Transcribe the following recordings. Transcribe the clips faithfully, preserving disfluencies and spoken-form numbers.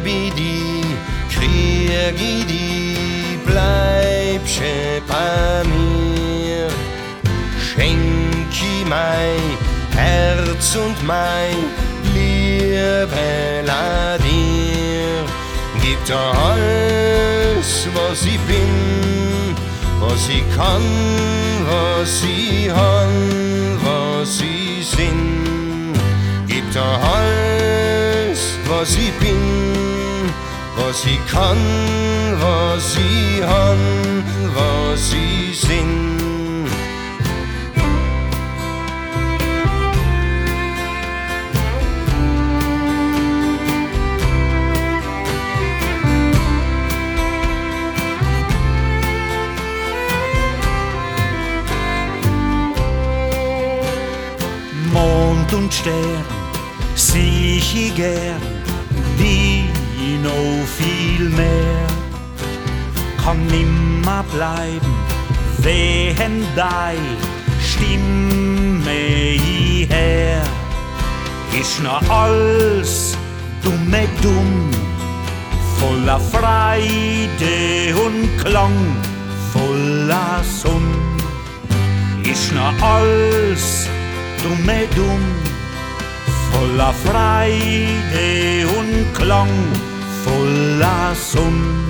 lieb ich die, krieg ich die, bleibsche bei mir. Schenk ich mein Herz und mein Liebe dir. Gib dir alles, was ich bin, was ich kann, was ich han, was ich sinn. Gib dir alles, was ich bin, was ich kann, was ich han, was ich sinn. Mond und Stern sieh ich gern, die noch viel mehr. Kann nimmer bleiben, wehen dei Stimme hierher. Ist noch alles dumme dumm, voller Freude und Klang, voller Sonn. Ist noch alles dumme dumm, voller Freude und Klang, voller Sonn.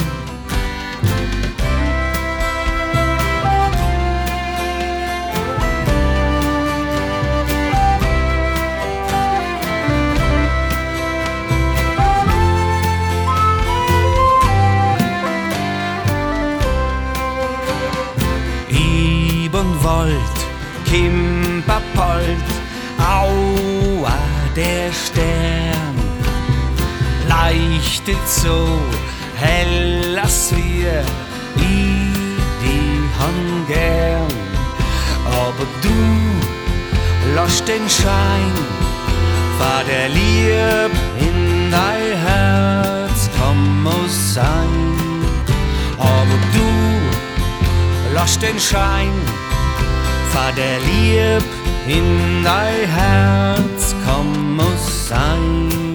Ibn Wald, Kimperpold, aua, der Stern leuchtet so hell, als wir ich die han gern. Aber du lass den Schein von der Lieb in dein Herz komm muss sein. Aber du lass den Schein von der Lieb in dein Herz komm muss sein.